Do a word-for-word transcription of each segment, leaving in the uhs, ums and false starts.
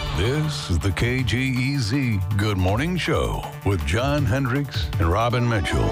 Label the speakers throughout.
Speaker 1: This is the K G E Z Good Morning Show with John Hendricks and Robin Mitchell.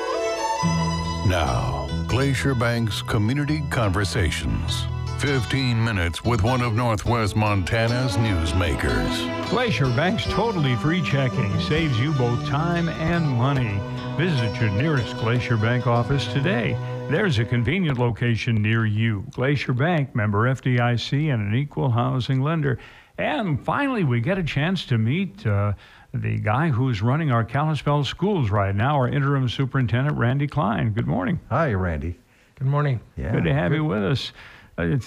Speaker 1: Now, Glacier Bank's Community Conversations. fifteen minutes with one of Northwest Montana's newsmakers.
Speaker 2: Glacier Bank's totally free checking saves you both time and money. Visit your nearest Glacier Bank office today. There's a convenient location near you. Glacier Bank, member F D I C, and an equal housing lender. And finally, we get a chance to meet uh, the guy who's running our Kalispell schools right now, our interim superintendent, Randy Klein. Good morning.
Speaker 3: Hi, Randy.
Speaker 4: Good morning.
Speaker 3: Yeah.
Speaker 2: Good to have you with us. Uh, it's,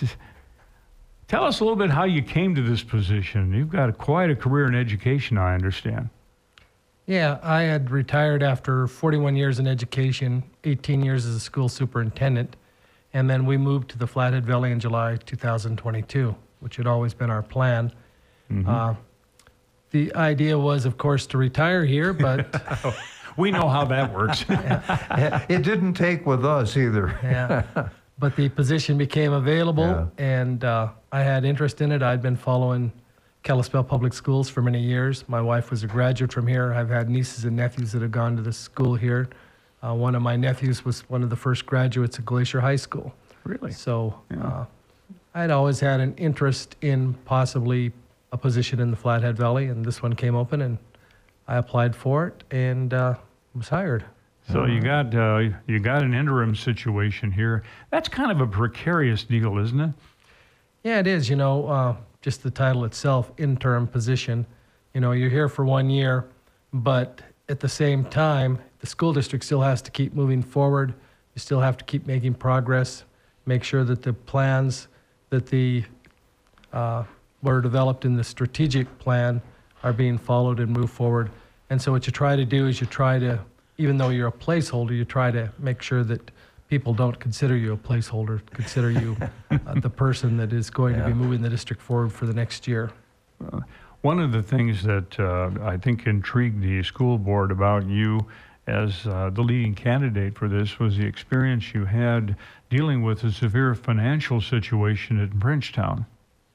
Speaker 2: tell us a little bit how you came to this position. You've got a, quite a career in education, I understand.
Speaker 4: Yeah, I had retired after forty-one years in education, eighteen years as a school superintendent, and then we moved to the Flathead Valley in July two thousand twenty-two, which had always been our plan. Mm-hmm. Uh, the idea was, of course, to retire here, but...
Speaker 2: We know how that works.
Speaker 3: Yeah. It didn't take with us either.
Speaker 4: Yeah, but the position became available, yeah. and uh, I had interest in it. I'd been following Kalispell Public Schools for many years. My wife was a graduate from here. I've had nieces and nephews that have gone to the school here. Uh, one of my nephews was one of the first graduates of Glacier High School.
Speaker 2: Really?
Speaker 4: So
Speaker 2: yeah.
Speaker 4: uh, I'd always had an interest in possibly a position in the Flathead Valley, and this one came open, and I applied for it and uh, was hired.
Speaker 2: So you got uh, you got an interim situation here. That's kind of a precarious deal, isn't it?
Speaker 4: Yeah, it is. You know, uh, just the title itself, interim position. You know, you're here for one year, but at the same time, the school district still has to keep moving forward. You still have to keep making progress, make sure that the plans that the uh, were developed in the strategic plan are being followed and moved forward. And so what you try to do is you try to, even though you're a placeholder, you try to make sure that people don't consider you a placeholder, consider you uh, the person that is going yeah. to be moving the district forward for the next year.
Speaker 2: Uh, one of the things that uh, I think intrigued the school board about you as uh, the leading candidate for this was the experience you had dealing with a severe financial situation at Frenchtown.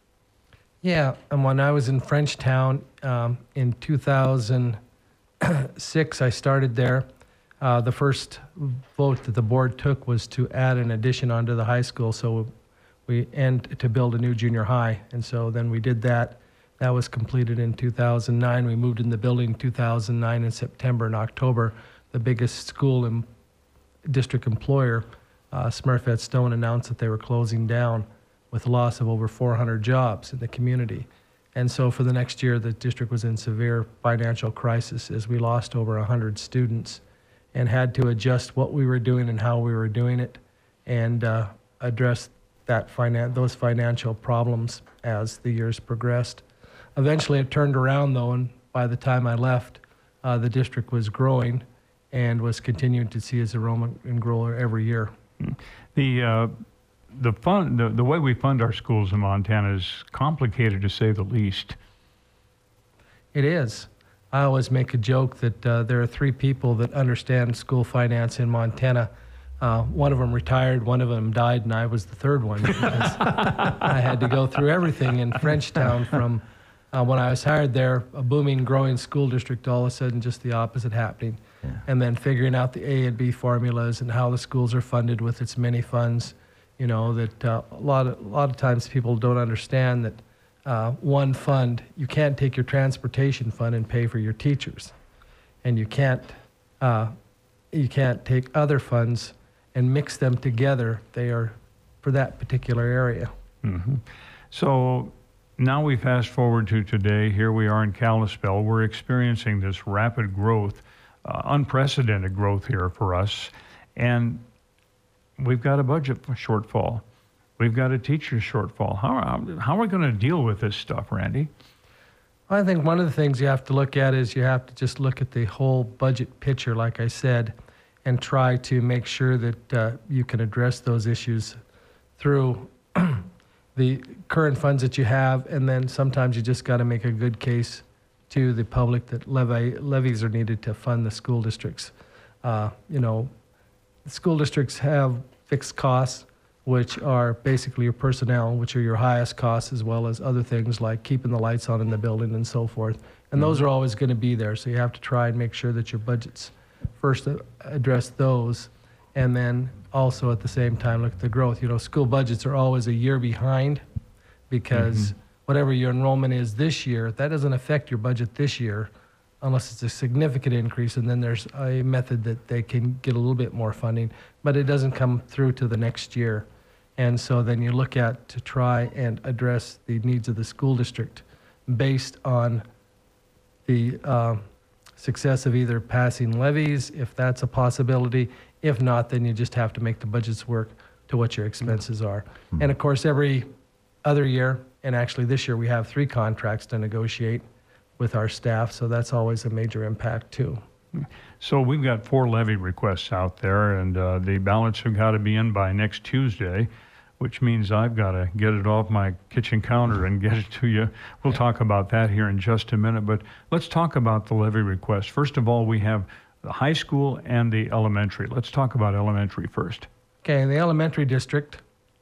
Speaker 4: Yeah, and when I was in Frenchtown um, in two thousand six, I started there. Uh, the first vote that the board took was to add an addition onto the high school, so we and to build a new junior high. And so then we did that. That was completed in two thousand nine. We moved in the building in two thousand nine in September and October. The biggest school and district employer, uh, Smurfett Stone, announced that they were closing down with a loss of over four hundred jobs in the community. And so for the next year, the district was in severe financial crisis as we lost over one hundred students and had to adjust what we were doing and how we were doing it and uh, address that finan- those financial problems as the years progressed. Eventually it turned around though, and by the time I left, uh, the district was growing and was continuing to see its enrollment and grow every year.
Speaker 2: The uh, the fund, the, the way we fund our schools in Montana is complicated to say the least.
Speaker 4: It is. I always make a joke that uh, there are three people that understand school finance in Montana. Uh, one of them retired, one of them died, and I was the third one because I had to go through everything in Frenchtown from uh, when I was hired there, a booming, growing school district, all of a sudden just the opposite happening. Yeah. And then figuring out the A and B formulas and how the schools are funded with its many funds. You know, that uh, a lot of a lot of times people don't understand that uh, one fund, you can't take your transportation fund and pay for your teachers, and you can't uh, you can't take other funds and mix them together. They are for that particular area.
Speaker 2: Mm-hmm. So now we fast forward to today. Here we are in Kalispell. We're experiencing this rapid growth, uh, unprecedented growth here for us, and we've got a budget shortfall. We've got a teacher shortfall. How, how are we going to deal with this stuff, Randy?
Speaker 4: I think one of the things you have to look at is you have to just look at the whole budget picture, like I said, and try to make sure that uh, you can address those issues through the current funds that you have, and then sometimes you just got to make a good case to the public that levy, levies are needed to fund the school districts. Uh, you know, school districts have fixed costs. which are basically your personnel, which are your highest costs, as well as other things like keeping the lights on in the building and so forth. And those are always going to be there. So you have to try and make sure that your budgets first uh, address those, and then also at the same time look at the growth. You know, school budgets are always a year behind because mm-hmm. whatever your enrollment is this year, that doesn't affect your budget this year unless it's a significant increase, and then there's a method that they can get a little bit more funding, but it doesn't come through to the next year. And so then you look at to try and address the needs of the school district based on the uh, success of either passing levies, if that's a possibility. If not, then you just have to make the budgets work to what your expenses are. Mm-hmm. And of course, every other year, and actually this year, we have three contracts to negotiate with our staff, so that's always a major impact too.
Speaker 2: So we've got four levy requests out there, and uh, the ballots have got to be in by next Tuesday, which means I've got to get it off my kitchen counter and get it to you. We'll talk about that here in just a minute, but let's talk about the levy requests. First of all, we have the high school and the elementary. Let's talk about elementary first.
Speaker 4: Okay, the elementary district,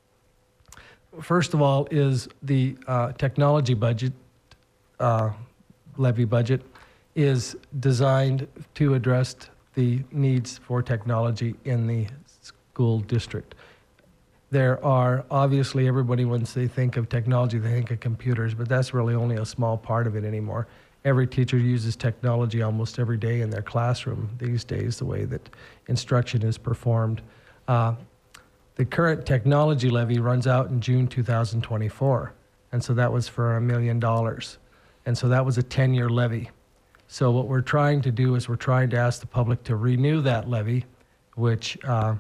Speaker 4: first of all, is the uh, technology budget, uh, levy budget, is designed to address the needs for technology in the school district. There are, obviously, everybody, once they think of technology, they think of computers, but that's really only a small part of it anymore. Every teacher uses technology almost every day in their classroom these days, the way that instruction is performed. Uh, the current technology levy runs out in June two thousand twenty-four, and so that was for a million dollars. And so that was a ten-year levy. So what we're trying to do is we're trying to ask the public to renew that levy, which uh,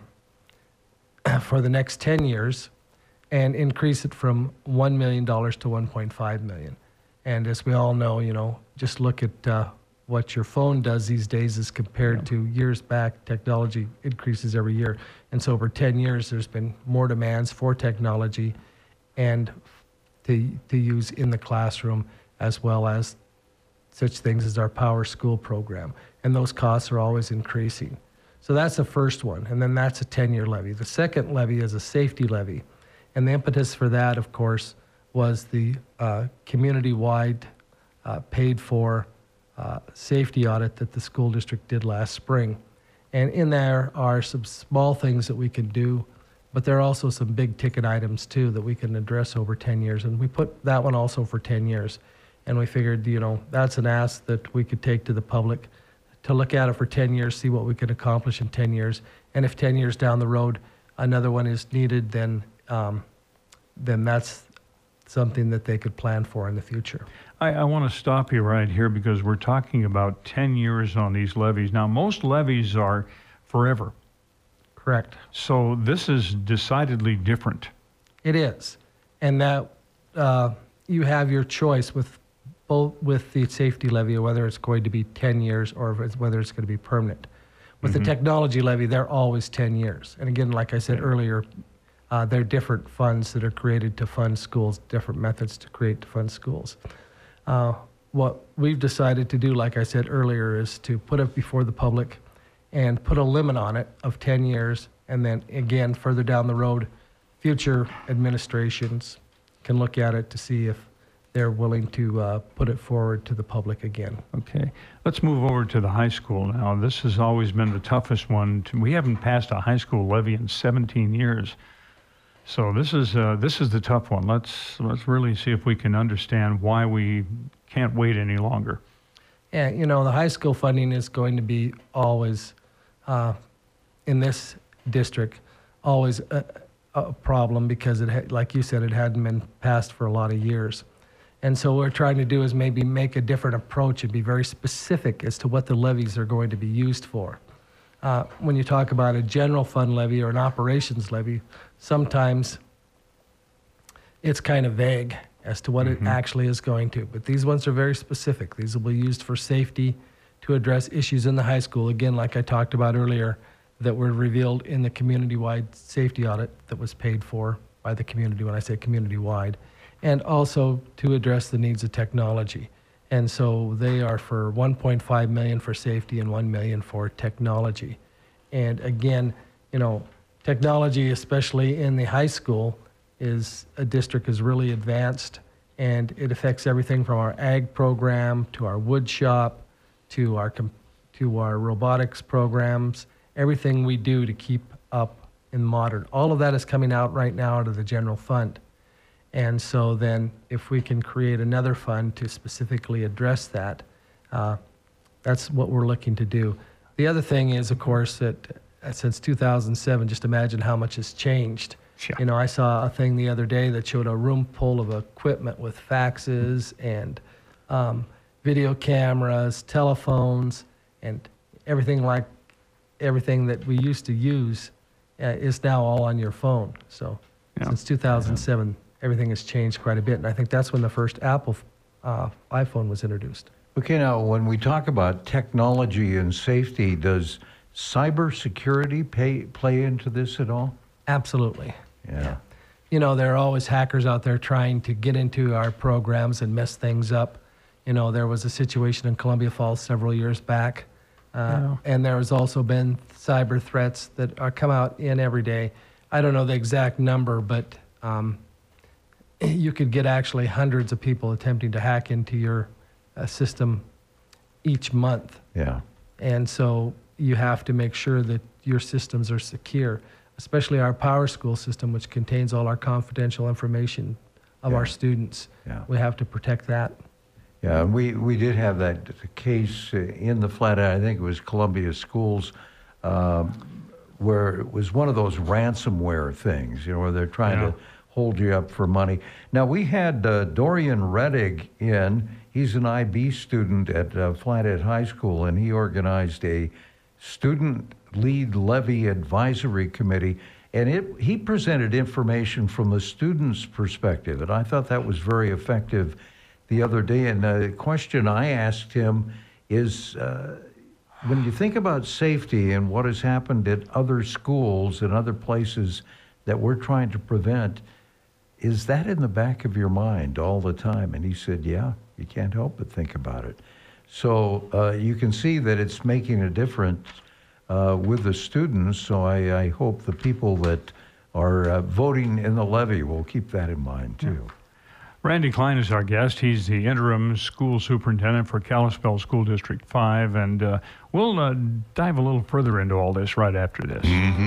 Speaker 4: for the next ten years, and increase it from one million dollars to one point five million dollars. And as we all know, you know, just look at uh, what your phone does these days as compared yeah. to years back. Technology increases every year. And so over ten years, there's been more demands for technology and to, to use in the classroom, as well as such things as our Power School program. And those costs are always increasing. So that's the first one, and then that's a ten-year levy. The second levy is a safety levy, and the impetus for that, of course, was the uh, community-wide uh, paid-for uh, safety audit that the school district did last spring. And in there are some small things that we can do, but there are also some big-ticket items, too, that we can address over ten years, and we put that one also for ten years. And we figured, you know, that's an ask that we could take to the public to look at it for ten years, see what we can accomplish in ten years. And if ten years down the road, another one is needed, then um, then that's something that they could plan for in the future.
Speaker 2: I, I want to stop you right here because we're talking about ten years on these levies. Now, most levies are forever.
Speaker 4: Correct.
Speaker 2: So this is decidedly different.
Speaker 4: It is. And that uh, you have your choice with both with the safety levy, whether it's going to be ten years or if it's, whether it's going to be permanent. With mm-hmm. the technology levy, they're always ten years. And again, like I said earlier, uh, they're different funds that are created to fund schools, different methods to create to fund schools. Uh, what we've decided to do, like I said earlier, is to put it before the public and put a limit on it of ten years. And then again, further down the road, future administrations can look at it to see if they're willing to uh, put it forward to the public again.
Speaker 2: Okay. Let's move over to the high school now. This has always been the toughest one. To, we haven't passed a high school levy in seventeen years. So this is uh, this is the tough one. Let's let's really see if we can understand why we can't wait any longer.
Speaker 4: Yeah, you know, the high school funding is going to be always, uh, in this district, always a, a problem because, it had, like you said, it hadn't been passed for a lot of years. And so what we're trying to do is maybe make a different approach and be very specific as to what the levies are going to be used for. Uh, when you talk about a general fund levy or an operations levy, sometimes it's kind of vague as to what mm-hmm. it actually is going to. But these ones are very specific. These will be used for safety, to address issues in the high school. Again, like I talked about earlier, that were revealed in the community-wide safety audit that was paid for by the community, when I say community-wide, and also to address the needs of technology. And so they are for one point five million dollars for safety and one million dollars for technology. And again, you know, technology, especially in the high school, is a district is really advanced, and it affects everything from our ag program to our wood shop to our com- to our robotics programs. Everything we do to keep up in modern, all of that is coming out right now out of the general fund. And so then, if we can create another fund to specifically address that, uh, that's what we're looking to do. The other thing is, of course, that uh, since two thousand seven, just imagine how much has changed.
Speaker 2: Sure.
Speaker 4: You know, I saw a thing the other day that showed a room full of equipment with faxes and um, video cameras, telephones, and everything like everything that we used to use uh, is now all on your phone. So
Speaker 2: Yeah.
Speaker 4: since two thousand seven, everything has changed quite a bit. And I think that's when the first Apple uh, iPhone was introduced.
Speaker 3: Okay, now when we talk about technology and safety, does cybersecurity pay, play into this at all?
Speaker 4: Absolutely.
Speaker 3: Yeah.
Speaker 4: You know, there are always hackers out there trying to get into our programs and mess things up. You know, there was a situation in Columbia Falls several years back, uh, and there has also been cyber threats that are come out in every day. I don't know the exact number, but um, you could get actually hundreds of people attempting to hack into your uh, system each month.
Speaker 3: Yeah.
Speaker 4: And so you have to make sure that your systems are secure, especially our Power School system, which contains all our confidential information of
Speaker 3: Yeah.
Speaker 4: our students.
Speaker 3: Yeah.
Speaker 4: We have to protect that.
Speaker 3: Yeah, and we, we did have that case uh, in the Flathead, I think it was Columbia Schools, um, where it was one of those ransomware things, you know, where they're trying
Speaker 2: Yeah.
Speaker 3: to hold you up for money. Now, we had uh, Dorian Reddig in. He's an I B student at uh, Flathead High School, and he organized a student lead levy advisory committee, and it, he presented information from the student's perspective, and I thought that was very effective the other day. And the question I asked him is, uh, when you think about safety and what has happened at other schools and other places that we're trying to prevent, is that in the back of your mind all the time? And he said, yeah, you can't help but think about it. So uh, you can see that it's making a difference uh, with the students. So I, I hope the people that are uh, voting in the levy will keep that in mind too.
Speaker 2: Randy Klein is our guest. He's the interim school superintendent for Kalispell School District five, and uh, we'll uh, dive a little further into all this right after this.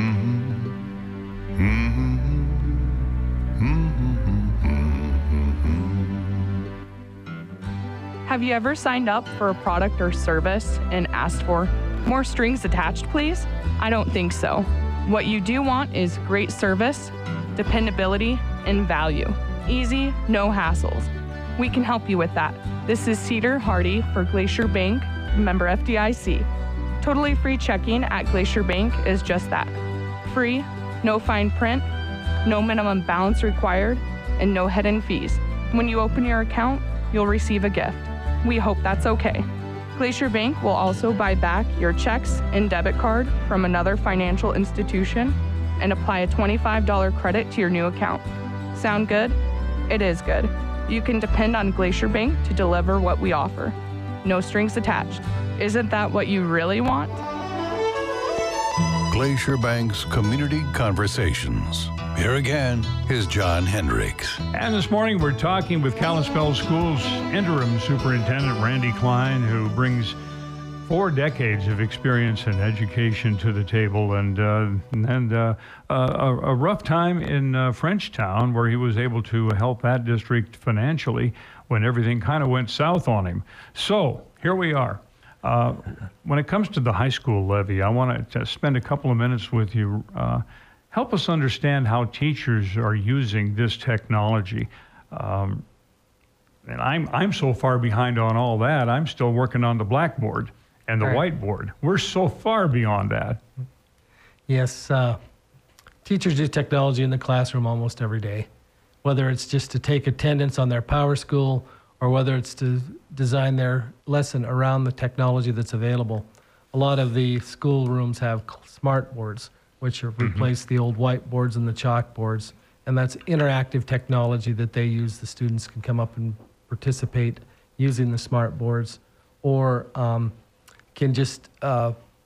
Speaker 5: Have you ever signed up for a product or service and asked for more strings attached, please? I don't think so. What you do want is great service, dependability, and value. Easy, no hassles. We can help you with that. This is Cedar Hardy for Glacier Bank, member F D I C. Totally free checking at Glacier Bank is just that. Free, no fine print, no minimum balance required, and no hidden fees. When you open your account, you'll receive a gift. We hope that's okay. Glacier Bank will also buy back your checks and debit card from another financial institution and apply a twenty-five dollars credit to your new account. Sound good? It is good. You can depend on Glacier Bank to deliver what we offer. No strings attached. Isn't that what you really want?
Speaker 1: Glacier Bank's Community Conversations. Here again is John Hendricks.
Speaker 2: And this morning we're talking with Kalispell Schools interim superintendent Randy Klein, who brings four decades of experience in education to the table, and uh, and uh, a, a rough time in uh, Frenchtown, where he was able to help that district financially when everything kind of went south on him. So here we are. Uh, when it comes to the high school levy, I want to spend a couple of minutes with you. Uh, help us understand how teachers are using this technology. Um, and I'm I'm so far behind on all that. I'm still working on the blackboard and the
Speaker 4: Right.
Speaker 2: whiteboard. We're so far beyond that.
Speaker 4: Yes, uh, teachers use technology in the classroom almost every day, whether it's just to take attendance on their Power School or whether it's to design their lesson around the technology that's available. A lot of the school rooms have smart boards, which are replace the old whiteboards and the chalkboards, and that's interactive technology that they use. The students can come up and participate using the smart boards, or um, can just uh,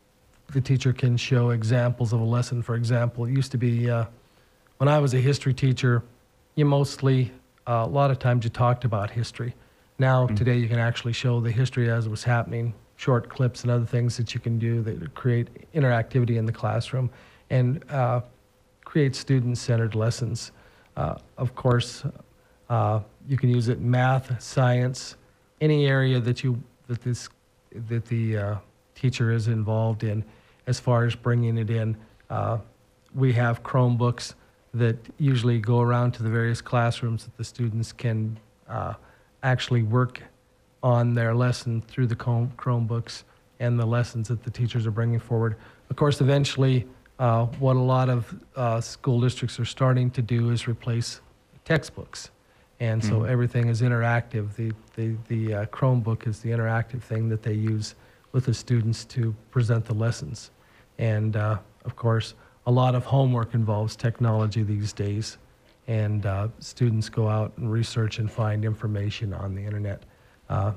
Speaker 4: the teacher can show examples of a lesson. For example, it used to be uh, when I was a history teacher, you mostly, uh, a lot of times you talked about history. Now, mm-hmm. today you can actually show the history as it was happening, short clips and other things that you can do that create interactivity in the classroom and uh, create student-centered lessons. Uh, of course, uh, you can use it in math, science, any area that you that this that the uh, teacher is involved in. As far as bringing it in, uh, we have Chromebooks that usually go around to the various classrooms that the students can uh, actually work on their lesson through the Chromebooks and the lessons that the teachers are bringing forward. Of course, eventually, uh, what a lot of uh, school districts are starting to do is replace textbooks. And so mm-hmm. everything is interactive. The, the, the uh, Chromebook is the interactive thing that they use with the students to present the lessons. And uh, of course, a lot of homework involves technology these days. And uh, students go out and research and find information on the internet. Uh,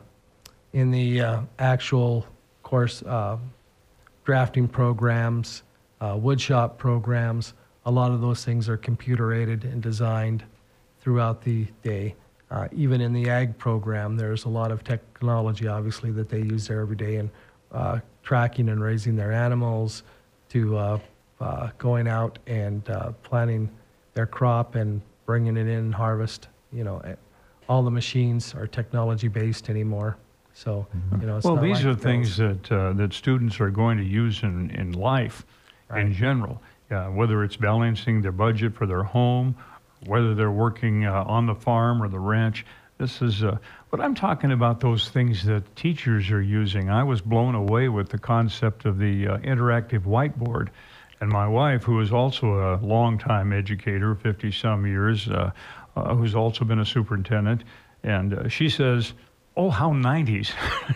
Speaker 4: in the uh, actual course, uh, drafting programs, uh, woodshop programs, a lot of those things are computer aided and designed throughout the day. Uh, even in the ag program, there's a lot of technology, obviously, that they use there every day in uh, tracking and raising their animals, to uh, uh, going out and uh, planting their crop and bringing it in harvest. You know, all the machines are technology-based anymore. So, you know, it's
Speaker 2: well,
Speaker 4: not
Speaker 2: these
Speaker 4: like
Speaker 2: are
Speaker 4: those.
Speaker 2: things that uh, that students are going to use in, in life
Speaker 4: Right.
Speaker 2: in general, uh, whether it's balancing their budget for their home, whether they're working uh, on the farm or the ranch. This is, uh, but I'm talking about those things that teachers are using. I was blown away with the concept of the uh, interactive whiteboard. And my wife, who is also a longtime educator, fifty-some years, uh, uh, who's also been a superintendent, and uh, she says, oh, how nineties.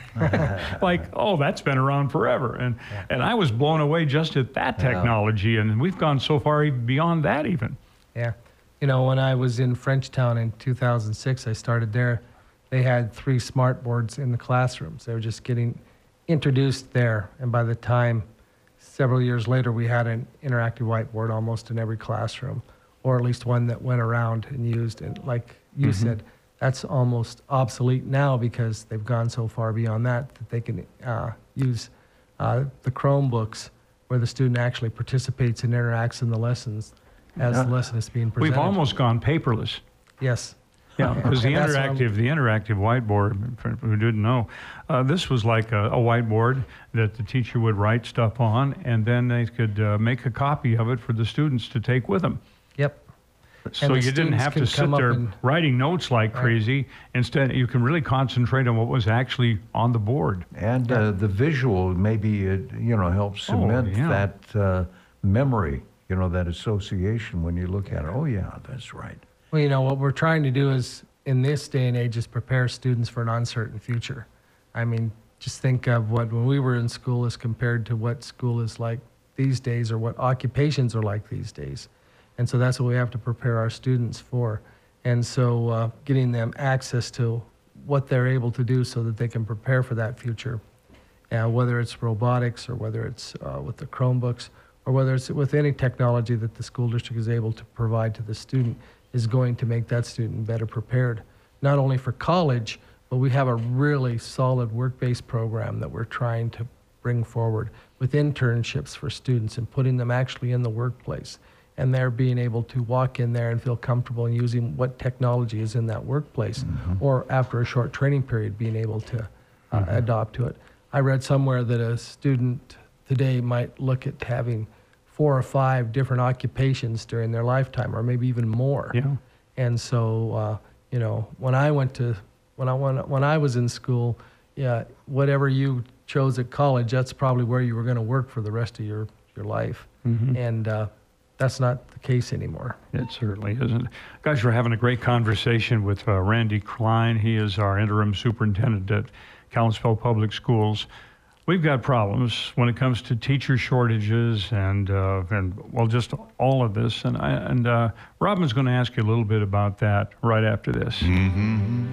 Speaker 2: Like, oh, that's been around forever. And, yeah. and I was blown away just at that technology, and we've gone so far beyond that even.
Speaker 4: Yeah. You know, when I was in Frenchtown in two thousand six, I started there, they had three smart boards in the classrooms. They were just getting introduced there. And by the time, several years later, we had an interactive whiteboard almost in every classroom, or at least one that went around and used. And like you mm-hmm. said, that's almost obsolete now because they've gone so far beyond that that they can uh, use uh, the Chromebooks where the student actually participates and interacts in the lessons as
Speaker 2: Yeah.
Speaker 4: the lesson is being presented.
Speaker 2: We've almost gone paperless.
Speaker 4: Yes.
Speaker 2: Yeah, because the
Speaker 4: And that's what
Speaker 2: interactive, the interactive whiteboard, for who didn't know, uh, this was like a, a whiteboard that the teacher would write stuff on, and then they could uh, make a copy of it for the students to take with them.
Speaker 4: Yep.
Speaker 2: So
Speaker 4: the
Speaker 2: you didn't
Speaker 4: students
Speaker 2: have
Speaker 4: can
Speaker 2: to sit
Speaker 4: come up
Speaker 2: there
Speaker 4: and-
Speaker 2: writing notes like
Speaker 4: Right.
Speaker 2: crazy. Instead, you can really concentrate on what was actually on the board.
Speaker 3: And uh, the visual maybe, it, you know, helps
Speaker 2: Oh,
Speaker 3: cement
Speaker 2: yeah.
Speaker 3: that uh, memory, you know, that association when you look at it. Oh, yeah, that's right.
Speaker 4: Well, you know, what we're trying to do is, in this day and age, is prepare students for an uncertain future. I mean, just think of what, when we were in school as compared to what school is like these days or what occupations are like these days. And so that's what we have to prepare our students for. And so uh, getting them access to what they're able to do so that they can prepare for that future, uh, whether it's robotics or whether it's uh, with the Chromebooks or whether it's with any technology that the school district is able to provide to the student, is going to make that student better prepared, not only for college, but we have a really solid work-based program that we're trying to bring forward with internships for students and putting them actually in the workplace. And they're being able to walk in there and feel comfortable in using what technology is in that workplace, mm-hmm. or after a short training period, being able to uh, mm-hmm. adopt to it. I read somewhere that a student today might look at having four or five different occupations during their lifetime, or maybe even more.
Speaker 2: Yeah.
Speaker 4: And so, uh, you know, when I went to, when I when, when I was in school, yeah, whatever you chose at college, that's probably where you were going to work for the rest of your your life.
Speaker 2: Mm-hmm.
Speaker 4: And uh, that's not the case anymore.
Speaker 2: It certainly isn't. Guys, we're having a great conversation with uh, Randy Klein. He is our interim superintendent at Kalispell Public Schools. We've got problems when it comes to teacher shortages and, uh, and well, just all of this. And, I, and uh, Robin's going to ask you a little bit about that right after this.
Speaker 1: Mm-hmm.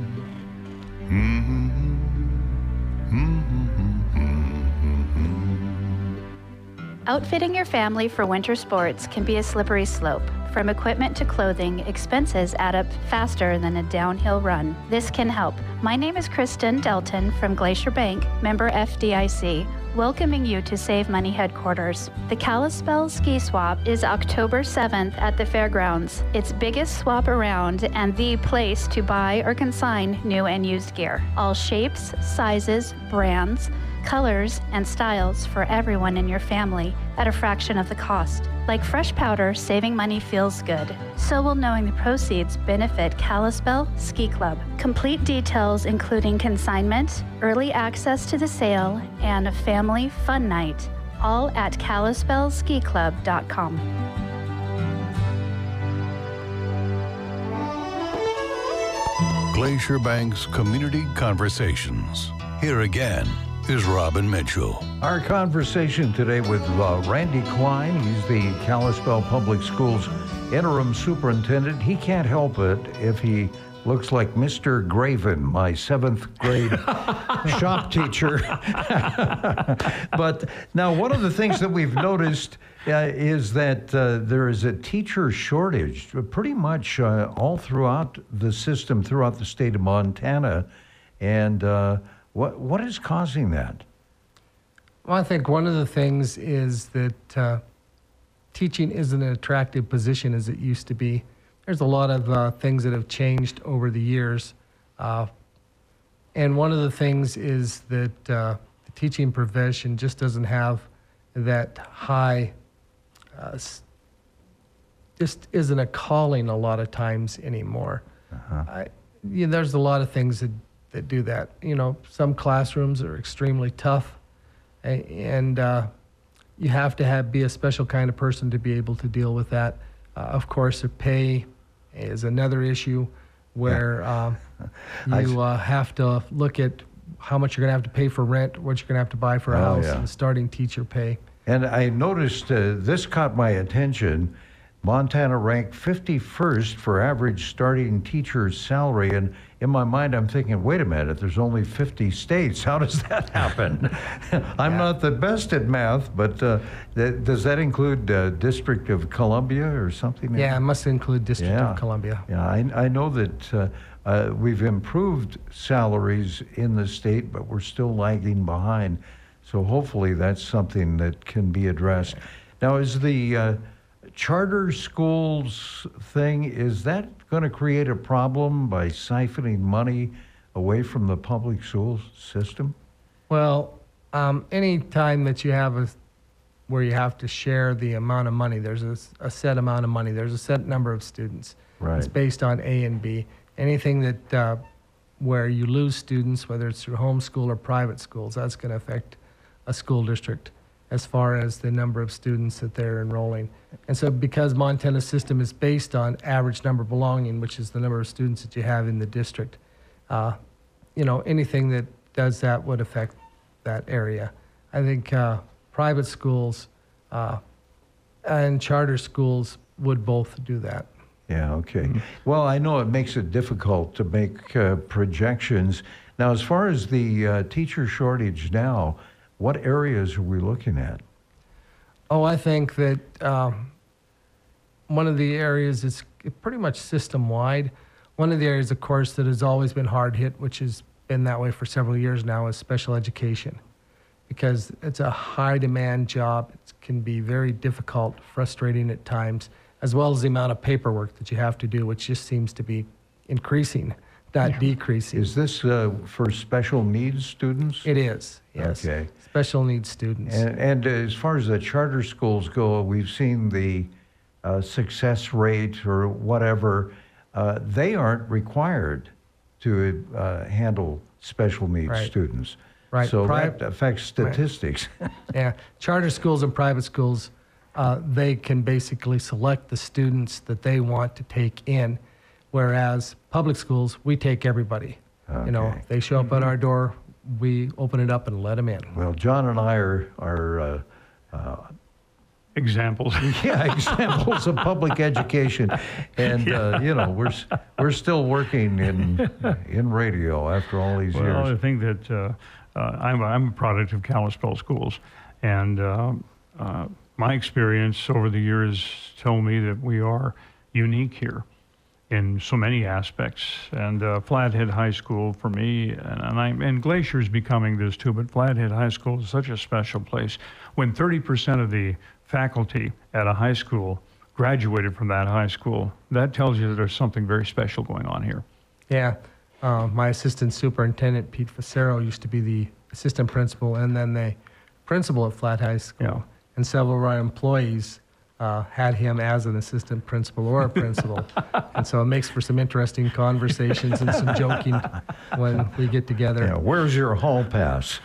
Speaker 1: Mm-hmm. Mm-hmm.
Speaker 6: Outfitting your family for winter sports can be a slippery slope. From equipment to clothing, expenses add up faster than a downhill run. This can help. My name is Kristen Delton from Glacier Bank, member F D I C, welcoming you to Save Money headquarters. The Kalispell Ski Swap is October seventh at the fairgrounds. It's biggest swap around and the place to buy or consign new and used gear. All shapes, sizes, brands, colors, and styles for everyone in your family at a fraction of the cost. Like fresh powder, saving money feels good. So will knowing the proceeds benefit Kalispell Ski Club. Complete details including consignment, early access to the sale, and a family fun night, all at kalispell ski club dot com.
Speaker 1: Glacier Bank's Community Conversations. Here again is Robin Mitchell.
Speaker 3: Our conversation today with uh, Randy Klein. He's the Kalispell Public Schools interim superintendent. He can't help it if he looks like Mister Graven, my seventh grade shop teacher. But now, one of the things that we've noticed uh, is that uh, there is a teacher shortage pretty much uh, all throughout the system, throughout the state of Montana. And uh, what what is causing that?
Speaker 4: Well, I think one of the things is that uh, teaching isn't an attractive position as it used to be. There's a lot of uh, things that have changed over the years. Uh, and one of the things is that uh, the teaching profession just doesn't have that high, uh, just isn't a calling a lot of times anymore. Uh-huh. I, yeah, there's a lot of things that, that do that. You know, some classrooms are extremely tough, and uh, you have to have be a special kind of person to be able to deal with that. Uh, of course, the pay is another issue where uh, you uh, have to look at how much you're going to have to pay for rent, what you're going to have to buy for a
Speaker 3: oh,
Speaker 4: house,
Speaker 3: yeah.
Speaker 4: and starting teacher pay.
Speaker 3: And I noticed uh, this caught my attention. Montana ranked fifty-first for average starting teacher's salary. And in my mind, I'm thinking, wait a minute, there's only fifty states. How does that happen? I'm
Speaker 4: Yeah.
Speaker 3: not the best at math, but uh, th- does that include uh, District of Columbia or something?
Speaker 4: Yeah, it must include District
Speaker 3: Yeah.
Speaker 4: of Columbia.
Speaker 3: Yeah, I, I know that uh, uh, we've improved salaries in the state, but we're still lagging behind. So hopefully that's something that can be addressed. Now, is the uh, charter schools thing, is that going to create a problem by siphoning money away from the public school system?
Speaker 4: Well, um, any time that you have a where you have to share the amount of money, there's a, a set amount of money, there's a set number of students.
Speaker 3: Right.
Speaker 4: It's based on A and B. Anything that uh, where you lose students, whether it's through homeschool or private schools, that's going to affect a school district as far as the number of students that they're enrolling. And so because Montana's system is based on average number belonging, which is the number of students that you have in the district, uh, you know, anything that does that would affect that area. I think uh, private schools uh, and charter schools would both do that.
Speaker 3: Yeah, okay. Mm-hmm. Well, I know it makes it difficult to make uh, projections. Now, as far as the uh, teacher shortage now, what areas are we looking at?
Speaker 4: Oh, I think that um, one of the areas is pretty much system-wide. One of the areas, of course, that has always been hard hit, which has been that way for several years now, is special education. Because it's a high-demand job. It can be very difficult, frustrating at times, as well as the amount of paperwork that you have to do, which just seems to be increasing, not yeah. decreasing.
Speaker 3: Is this uh, for special needs students?
Speaker 4: It is, yes.
Speaker 3: Okay.
Speaker 4: Special needs students.
Speaker 3: And, and as far as the charter schools go, we've seen the uh, success rate or whatever. Uh, they aren't required to uh, handle special needs
Speaker 4: right.
Speaker 3: students.
Speaker 4: Right.
Speaker 3: So
Speaker 4: Pri-
Speaker 3: that affects statistics.
Speaker 4: Right. Yeah. Charter schools and private schools, uh, they can basically select the students that they want to take in, whereas public schools, we take everybody.
Speaker 3: Okay.
Speaker 4: You know, they show up mm-hmm. at our door, we open it up and let them in.
Speaker 3: Well, John and I are, are uh, uh,
Speaker 2: examples.
Speaker 3: Yeah, examples of public education, and yeah. uh, you know, we're we're still working in in radio after all these
Speaker 2: well,
Speaker 3: years.
Speaker 2: Well, I think that uh, uh, I'm I'm a product of Kalispell schools, and uh, uh, my experience over the years told me that we are unique here in so many aspects. And uh, Flathead High School for me, and, and, I, and Glacier's becoming this too, but Flathead High School is such a special place. When thirty percent of the faculty at a high school graduated from that high school, that tells you that there's something very special going on here.
Speaker 4: Yeah. Uh, my assistant superintendent, Pete Facero, used to be the assistant principal and then the principal at Flat High School.
Speaker 2: Yeah.
Speaker 4: And several of our employees uh, had him as an assistant principal or a principal. And so it makes for some interesting conversations and some joking when we get together.
Speaker 3: Yeah, where's your hall pass?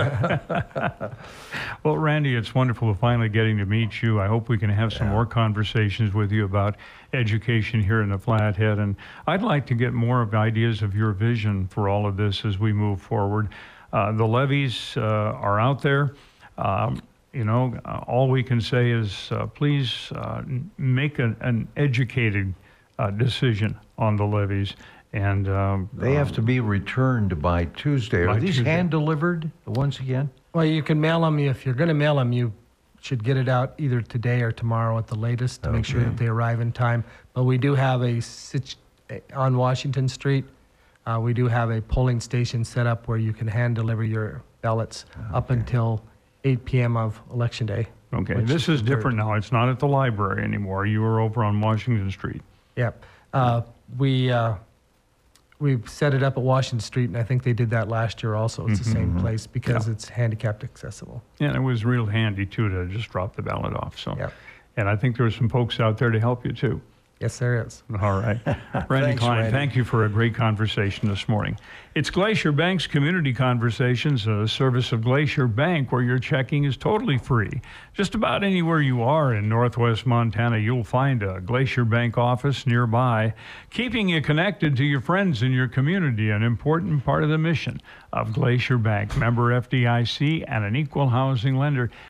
Speaker 2: Well, Randy, it's wonderful to finally getting to meet you. I hope we can have some
Speaker 3: Yeah.
Speaker 2: more conversations with you about education here in the Flathead. And I'd like to get more of ideas of your vision for all of this as we move forward. Uh, the levies uh, are out there. Um, you know, uh, all we can say is uh, please uh, n- make an, an educated uh, decision on the levies. And um,
Speaker 3: They have to be returned by Tuesday.
Speaker 2: By
Speaker 3: Are these
Speaker 2: Tuesday.
Speaker 3: hand-delivered once again?
Speaker 4: Well, you can mail them. If you're going to mail them, you should get it out either today or tomorrow at the latest to make sure
Speaker 3: Okay.
Speaker 4: that they arrive in time. But we do have a, sit- on Washington Street, uh, we do have a polling station set up where you can hand deliver your ballots up until eight p.m. of Election Day.
Speaker 2: Okay,
Speaker 4: which
Speaker 2: this
Speaker 4: the
Speaker 2: is
Speaker 4: third.
Speaker 2: different now. It's not at the library anymore. You are over on Washington Street.
Speaker 4: Yep. Uh, we, uh, we've set it up at Washington Street, and I think they did that last year also. It's the same place because
Speaker 2: Yeah.
Speaker 4: it's handicapped accessible.
Speaker 2: And it was real handy, too, to just drop the ballot off. So,
Speaker 4: Yep.
Speaker 2: And I think there were some folks out there to help you, too.
Speaker 4: Yes, there is.
Speaker 2: All right. Randy
Speaker 3: Thanks,
Speaker 2: Klein,
Speaker 3: Randy.
Speaker 2: thank you for a great conversation this morning. It's Glacier Bank's Community Conversations, a service of Glacier Bank where your checking is totally free. Just about anywhere you are in northwest Montana, you'll find a Glacier Bank office nearby, keeping you connected to your friends in your community, an important part of the mission of Glacier Bank, member F D I C and an equal housing lender.